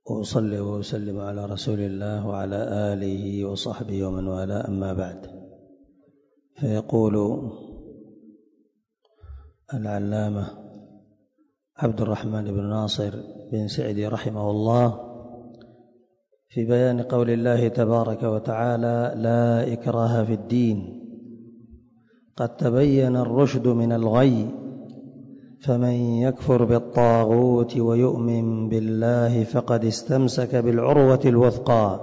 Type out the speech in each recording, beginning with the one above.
وأصلي وأسلم على رسول الله وعلى آله وصحبه ومن والاه، أما بعد. فيقول العلامة عبد الرحمن بن ناصر بن سعدي رحمه الله في بيان قول الله تبارك وتعالى: لا إكراه في الدين قد تبين الرشد من الغي، فمن يكفر بالطاغوت ويؤمن بالله فقد استمسك بالعروة الوثقى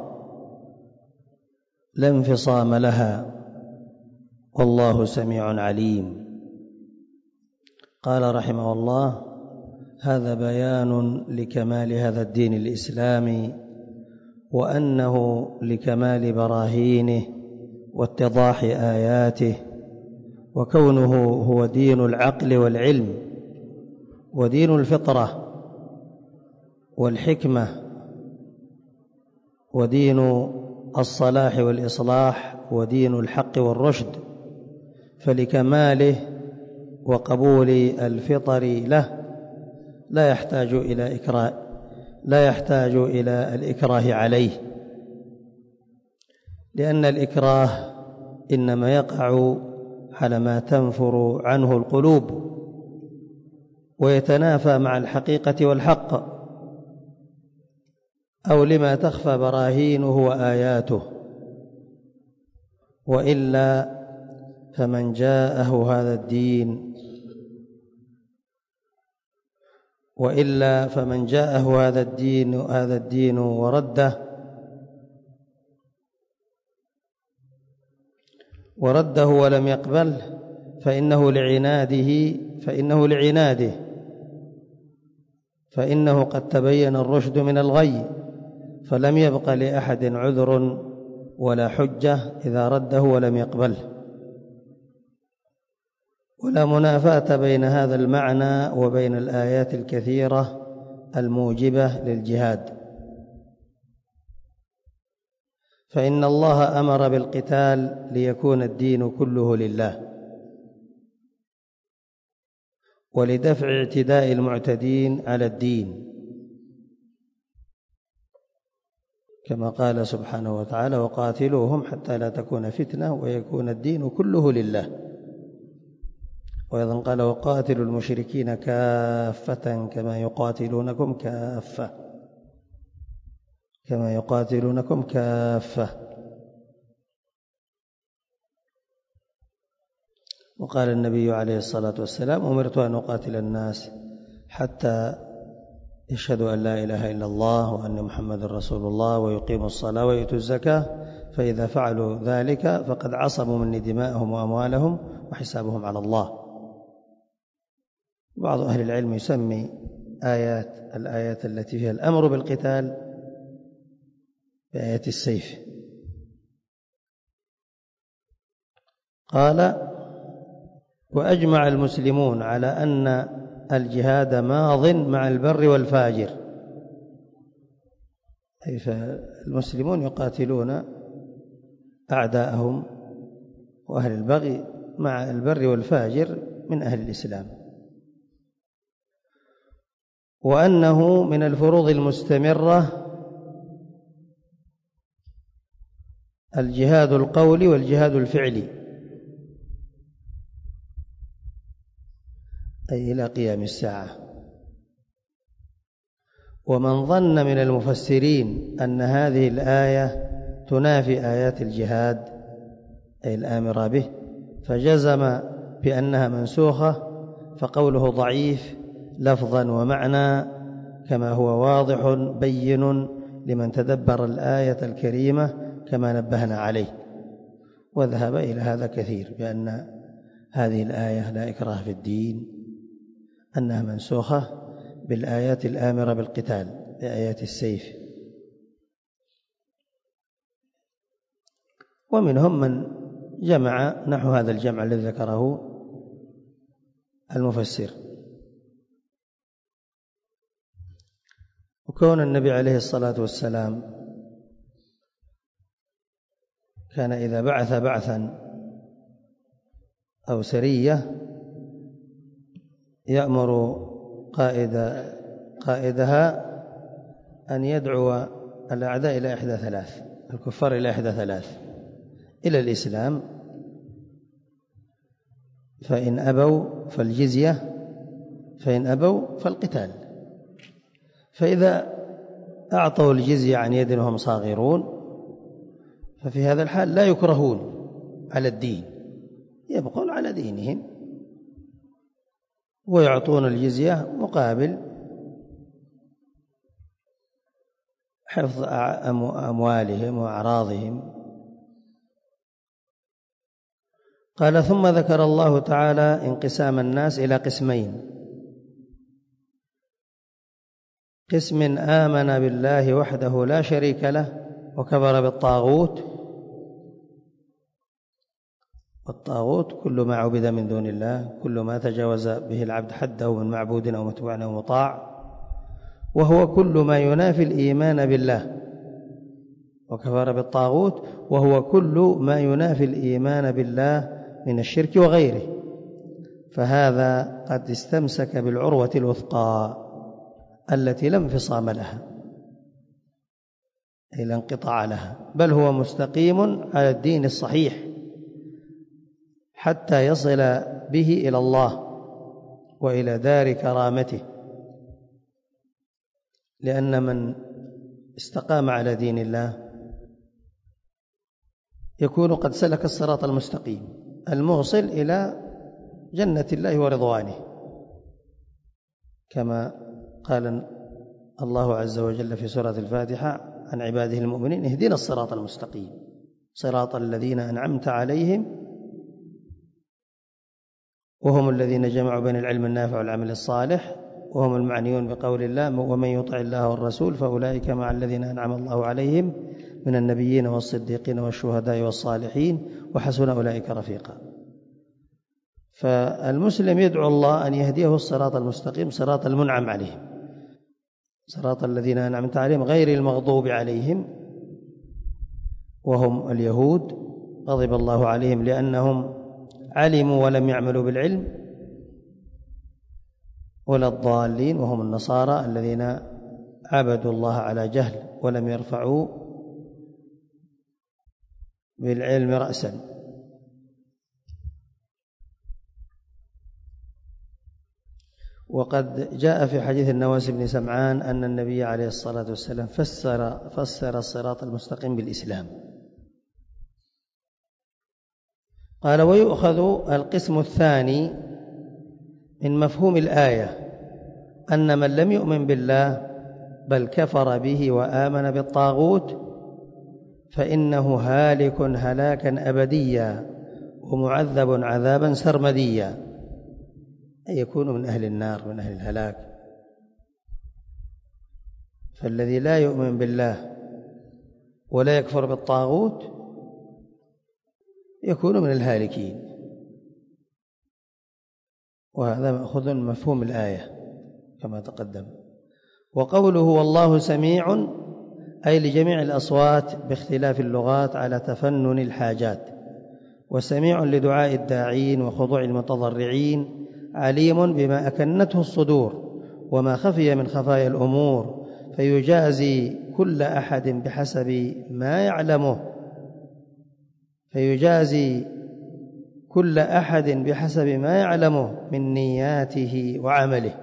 لا انفصام لها، والله سميع عليم. قال رحمه الله: هذا بيان لكمال هذا الدين الإسلامي، وأنه لكمال براهينه واتضاح آياته، وكونه هو دين العقل والعلم ودين الفطرة والحكمة ودين الصلاح والإصلاح ودين الحق والرشد، فلكماله وقبول الفطر له لا يحتاج إلى الإكراه عليه، لأن الإكراه إنما يقع على ما تنفر عنه القلوب ويتنافى مع الحقيقة والحق، أو لما تخفى براهينه وآياته. وإلا فمن جاءه هذا الدين ورده ولم يقبله فإنه قد تبين الرشد من الغي، فلم يبق لأحد عذر ولا حجة إذا رده ولم يقبله، ولا منافاة بين هذا المعنى وبين الآيات الكثيرة الموجبة للجهاد. فإن الله أمر بالقتال ليكون الدين كله لله، ولدفع اعتداء المعتدين على الدين، كما قال سبحانه وتعالى: وقاتلوهم حتى لا تكون فتنة ويكون الدين كله لله. وأيضا قال: وقاتلوا المشركين كافة كما يقاتلونكم كافة. وقال النبي عليه الصلاة والسلام: أمرت أن أقاتل الناس حتى يشهدوا أن لا إله إلا الله وأن محمد رسول الله ويقيموا الصلاة ويؤتوا الزكاة، فإذا فعلوا ذلك فقد عصموا مني دماءهم وأموالهم وحسابهم على الله. بعض أهل العلم يسمي الآيات التي فيها الأمر بالقتال بآيات السيف. قال: وأجمع المسلمون على أن الجهاد ماض مع البر والفاجر، أي فالمسلمون يقاتلون أعداءهم وأهل البغي مع البر والفاجر من أهل الإسلام، وأنه من الفروض المستمرة الجهاد القولي والجهاد الفعلي، أي إلى قيام الساعة. ومن ظن من المفسرين أن هذه الآية تنافي آيات الجهاد أي الآمرة به فجزم بأنها منسوخة، فقوله ضعيف لفظا ومعنى، كما هو واضح بين لمن تدبر الآية الكريمة كما نبهنا عليه. وذهب إلى هذا كثير، بأن هذه الآية لا إكراه في الدين أنها منسوخة بالآيات الآمرة بالقتال بآيات السيف. ومنهم من جمع نحو هذا الجمع الذي ذكره المفسر. وكون النبي عليه الصلاة والسلام كان إذا بعث بعثا أو سرية يأمر قائدها أن يدعو الأعداء إلى إحدى ثلاث، الكفار إلى إحدى ثلاث: إلى الإسلام، فإن أبوا فالجزية، فإن أبوا فالقتال. فإذا أعطوا الجزية عن يد وهم صاغرون ففي هذا الحال لا يكرهون على الدين، يبقون على دينهم ويعطون الجزية مقابل حفظ أموالهم وأعراضهم. قال: ثم ذكر الله تعالى انقسام الناس إلى قسمين: قسم آمن بالله وحده لا شريك له وكفر بالطاغوت، والطاغوت كل ما عبد من دون الله، كل ما تجاوز به العبد حده من معبود أو متبوع أو مطاع، وهو كل ما ينافي الإيمان بالله. وكفر بالطاغوت وهو كل ما ينافي الإيمان بالله من الشرك وغيره، فهذا قد استمسك بالعروة الوثقى التي لا انفصام لها، أي لا انقطاع لها، بل هو مستقيم على الدين الصحيح حتى يصل به إلى الله وإلى دار كرامته. لأن من استقام على دين الله يكون قد سلك الصراط المستقيم الموصل إلى جنة الله ورضوانه، كما قال الله عز وجل في سورة الفاتحة عن عباده المؤمنين: اهدنا الصراط المستقيم صراط الذين أنعمت عليهم، وهم الذين جمعوا بين العلم النافع والعمل الصالح، وهم المعنيون بقول الله: ومن يطع الله والرسول فأولئك مع الذين أنعم الله عليهم من النبيين والصديقين والشهداء والصالحين وحسن أولئك رفيقا. فالمسلم يدعو الله أن يهديه الصراط المستقيم، صراط المنعم عليهم، صراط الذين أنعمت عليهم غير المغضوب عليهم، وهم اليهود غضب الله عليهم لأنهم علموا ولم يعملوا بالعلم، ولا الضالين وهم النصارى الذين عبدوا الله على جهل ولم يرفعوا بالعلم رأسا. وقد جاء في حديث النواس بن سمعان أن النبي عليه الصلاة والسلام فسر الصراط المستقيم بالإسلام. قال: ويؤخذ القسم الثاني من مفهوم الآية أن من لم يؤمن بالله بل كفر به وآمن بالطاغوت فإنه هالك هلاكا أبديا ومعذب عذابا سرمديا، أي يكون من أهل النار، من أهل الهلاك. فالذي لا يؤمن بالله ولا يكفر بالطاغوت يكون من الهالكين، وهذا مأخوذ من مفهوم الآية كما تقدم. وقوله والله سميع أي لجميع الأصوات باختلاف اللغات على تفنن الحاجات، وسميع لدعاء الداعين وخضوع المتضرعين، عليم بما أكنته الصدور وما خفي من خفايا الأمور، فيجازي كل أحد بحسب ما يعلمه، فيجازي كل أحد بحسب ما يعلمه من نياته وعمله.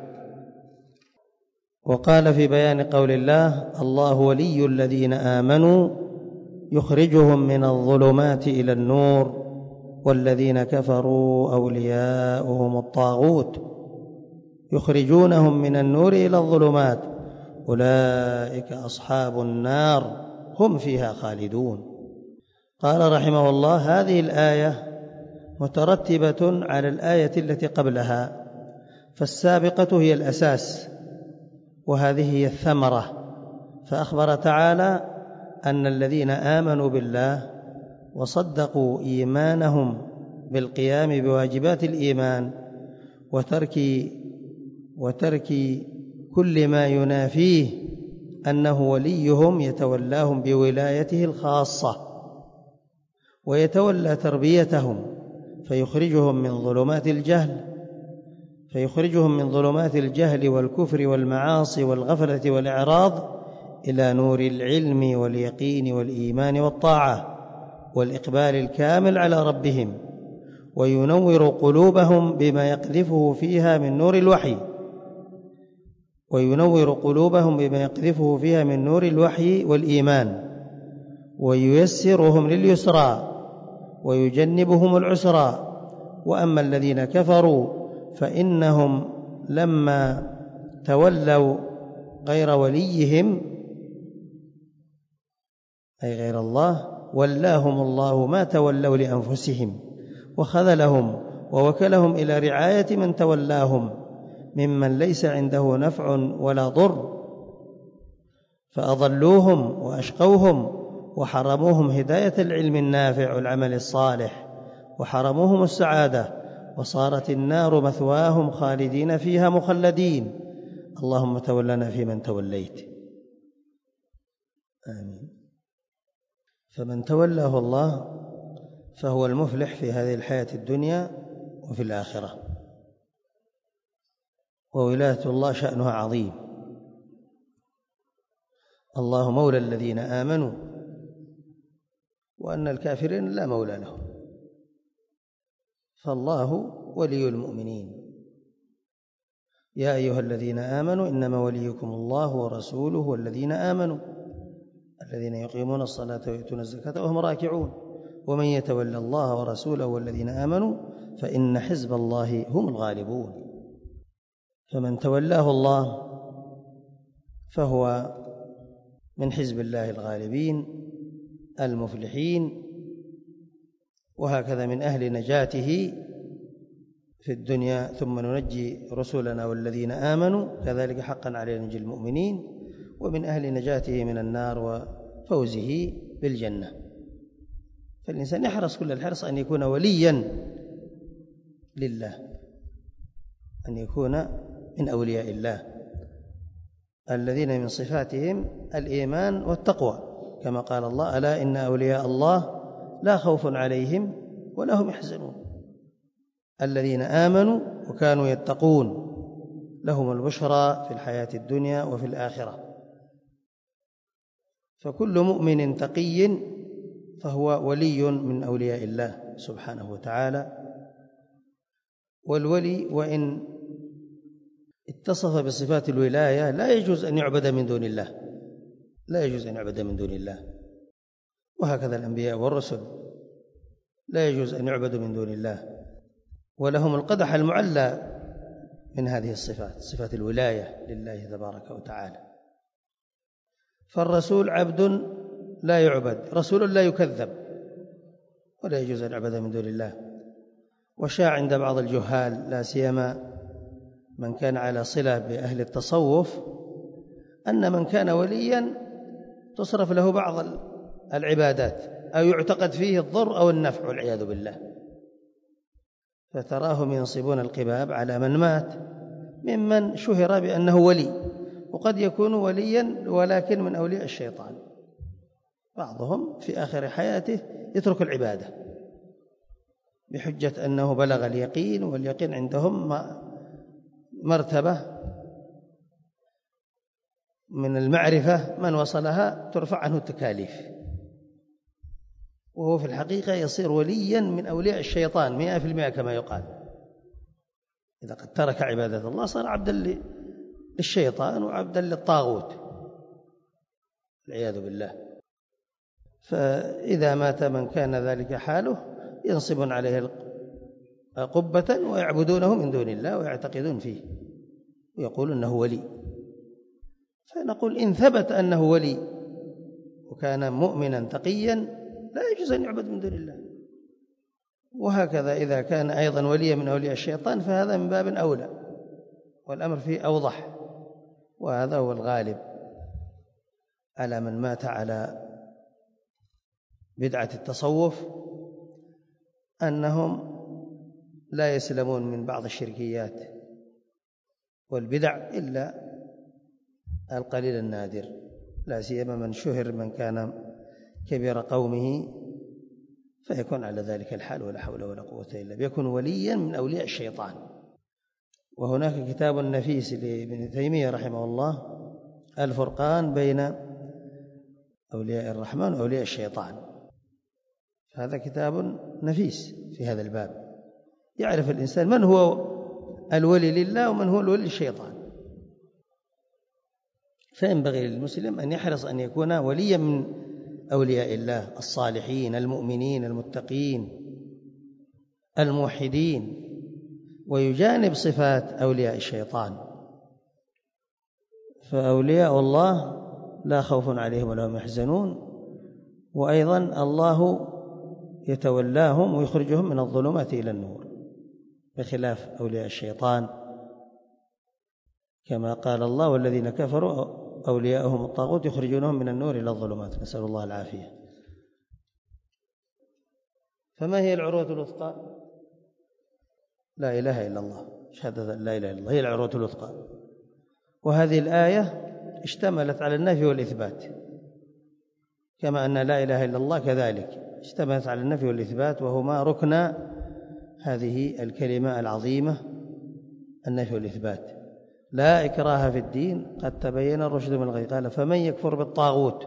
وقال في بيان قول الله: الله ولي الذين آمنوا يخرجهم من الظلمات إلى النور والذين كفروا أولياؤهم الطاغوت يخرجونهم من النور إلى الظلمات أولئك أصحاب النار هم فيها خالدون. قال رحمه الله: هذه الآية مترتبة على الآية التي قبلها، فالسابقة هي الأساس وهذه هي الثمرة. فأخبر تعالى أن الذين آمنوا بالله وصدقوا إيمانهم بالقيام بواجبات الإيمان وترك كل ما ينافيه أنه وليهم يتولاهم بولايته الخاصة ويتولى تربيتهم فيخرجهم من ظلمات الجهل والكفر والمعاصي والغفلة والإعراض إلى نور العلم واليقين والإيمان والطاعة والإقبال الكامل على ربهم، وينور قلوبهم بما يقذفه فيها من نور الوحي والإيمان، وييسرهم لليسرى ويجنبهم العسرى. وأما الذين كفروا فإنهم لما تولوا غير وليهم أي غير الله ولاهم الله ما تولوا لأنفسهم وخذلهم ووكلهم إلى رعاية من تولاهم ممن ليس عنده نفع ولا ضر، فأضلوهم وأشقوهم وحرموهم هداية العلم النافع والعمل الصالح، وحرموهم السعادة، وصارت النار مثواهم خالدين فيها مخلدين. اللهم تولنا فيمن توليت. آمين. فمن تولاه الله فهو المفلح في هذه الحياة الدنيا وفي الآخرة. وولاية الله شأنها عظيم. الله مولى الذين آمنوا وأن الكافرين لا مولى لهم، فالله ولي المؤمنين. يا أيها الذين آمنوا إنما وليكم الله ورسوله والذين آمنوا الذين يقيمون الصلاة ويؤتون الزكاة وهم راكعون ومن يتولى الله ورسوله والذين آمنوا فإن حزب الله هم الغالبون. فمن تولاه الله فهو من حزب الله الغالبين المفلحين، وهكذا من أهل نجاته في الدنيا، ثم ننجي رسلنا والذين آمنوا كذلك حقا علينا ننجي المؤمنين، ومن أهل نجاته من النار وفوزه بالجنة. فالإنسان يحرص كل الحرص أن يكون وليا لله، أن يكون من أولياء الله الذين من صفاتهم الإيمان والتقوى، كما قال الله: ألا إن أولياء الله لا خوف عليهم ولا هم يحزنون الذين آمنوا وكانوا يتقون لهم البشرى في الحياة الدنيا وفي الآخرة. فكل مؤمن تقي فهو ولي من أولياء الله سبحانه وتعالى. والولي وإن اتصف بصفات الولاية لا يجوز أن يعبد من دون الله، لا يجوز أن يعبد من دون الله. وهكذا الأنبياء والرسل لا يجوز أن يعبدوا من دون الله، ولهم القدح المعلى من هذه الصفات، صفات الولاية لله تبارك وتعالى. فالرسول عبد لا يعبد، رسول لا يكذب، ولا يجوز أن يعبد من دون الله. وشاع عند بعض الجهال لا سيما من كان على صلة بأهل التصوف أن من كان وليا تصرف له بعض العبادات أو يعتقد فيه الضر أو النفع والعياذ بالله، فتراهم ينصبون القباب على من مات ممن شهر بأنه ولي، وقد يكون وليا ولكن من أولياء الشيطان. بعضهم في آخر حياته يترك العبادة بحجة أنه بلغ اليقين، واليقين عندهم مرتبة من المعرفة من وصلها ترفع عنه التكاليف، وهو في الحقيقة يصير وليا من أولياء الشيطان 100% كما يقال. إذا قد ترك عبادة الله صار عبدا للشيطان وعبدا للطاغوت والعياذ بالله. فإذا مات من كان ذلك حاله ينصبون عليه قبة ويعبدونه من دون الله ويعتقدون فيه ويقولون أنه ولي. فنقول إن ثبت أنه ولي وكان مؤمنا تقيا لا يجوز أن يعبد من دون الله. وهكذا إذا كان أيضا وليا من أولياء الشيطان فهذا من باب أولى، والأمر فيه أوضح، وهذا هو الغالب على من مات على بدعة التصوف، أنهم لا يسلمون من بعض الشركيات والبدع إلا القليل النادر، لا سيما من شهر من كان كبير قومه فيكون على ذلك الحال ولا حول ولا قوة إلا بالله، يكون وليا من أولياء الشيطان. وهناك كتاب نفيس لابن تيمية رحمه الله، الفرقان بين أولياء الرحمن وأولياء الشيطان. هذا كتاب نفيس في هذا الباب، يعرف الإنسان من هو الولي لله ومن هو الولي للشيطان. فينبغي للمسلم أن يحرص أن يكون وليا من أولياء الله الصالحين المؤمنين المتقين الموحدين، ويجانب صفات أولياء الشيطان. فأولياء الله لا خوف عليهم ولا هم يحزنون، وأيضا الله يتولاهم ويخرجهم من الظلمات إلى النور، بخلاف أولياء الشيطان كما قال الله: والذين كفروا أولياءهم الطاغوت يخرجونهم من النور إلى الظلمات، نسأل الله العافية. فما هي العروة الوثقى؟ لا إله إلا الله، شهادة لا إله إلا الله هي العروة الوثقى. وهذه الآية اشتملت على النفي والإثبات، كما أن لا إله إلا الله كذلك اشتملت على النفي والإثبات، وهما ركن هذه الكلمة العظيمة، النفي والإثبات. لا إكراه في الدين قد تبين الرشد من الغي. قال: فمن يكفر بالطاغوت،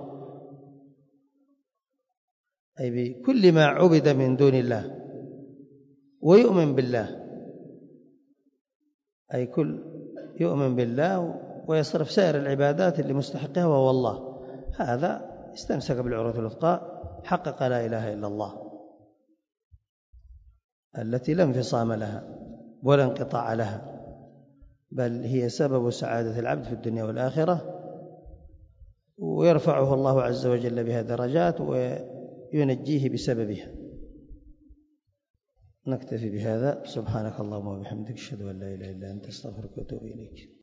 أي بكل ما عبد من دون الله، ويؤمن بالله، أي كل يؤمن بالله ويصرف سائر العبادات اللي مستحقها وهو الله، هذا استمسك بالعروة الوثقى، حقق لا إله إلا الله التي لا انفصام لها ولا انقطاع لها، بل هي سبب سعادة العبد في الدنيا والآخرة، ويرفعه الله عز وجل بها درجات وينجيه بسببها. نكتفي بهذا. سبحانك اللهم وبحمدك، أشهد أن لا إله إلا أنت، أستغفرك وأتوب إليك.